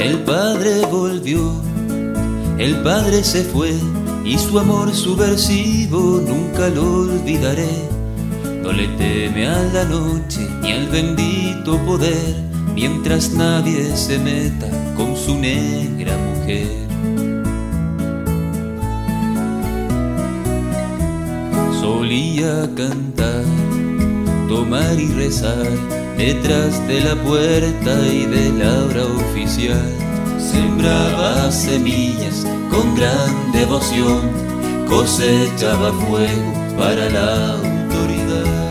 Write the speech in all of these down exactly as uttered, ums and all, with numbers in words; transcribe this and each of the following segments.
El padre volvió, el padre se fue, y su amor subversivo nunca lo olvidaré. No le teme a la noche ni al bendito poder, mientras nadie se meta con su negra mujer. Solía cantar, tomar y rezar detrás de la puerta y de la hora oficial. Sembraba semillas con gran devoción, cosechaba fuego para la autoridad.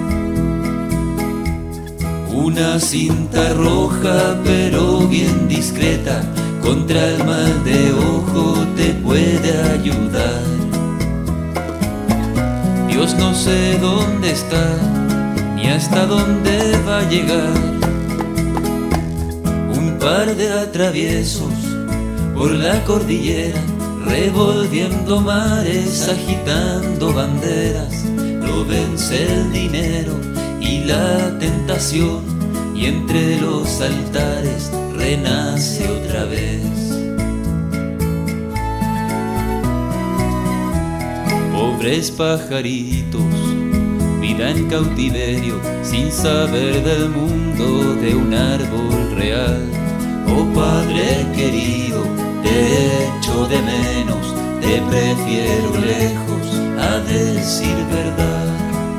Una cinta roja pero bien discreta, contra el mal de ojo te puede ayudar. Dios no sé dónde está, ni hasta dónde va a llegar. Un par de atraviesos por la cordillera, revolviendo mares, agitando banderas. Lo vence el dinero y la tentación, y entre los altares renace otra vez. Pobres pajaritos, vida en cautiverio, sin saber del mundo de un árbol real. Oh Padre querido, te echo de menos, te prefiero lejos, a decir verdad.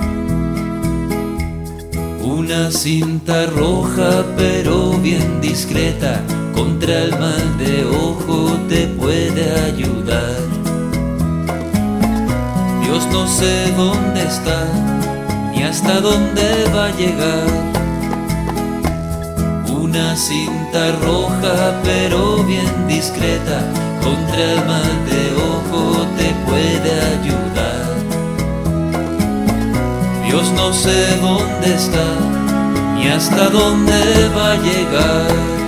Una cinta roja pero bien discreta, contra el mal de ojo te puede ayudar. Dios no sé dónde está, ni hasta dónde va a llegar. Una cinta roja pero bien discreta, contra el mal de ojo te puede ayudar. Dios no sé dónde está, ni hasta dónde va a llegar.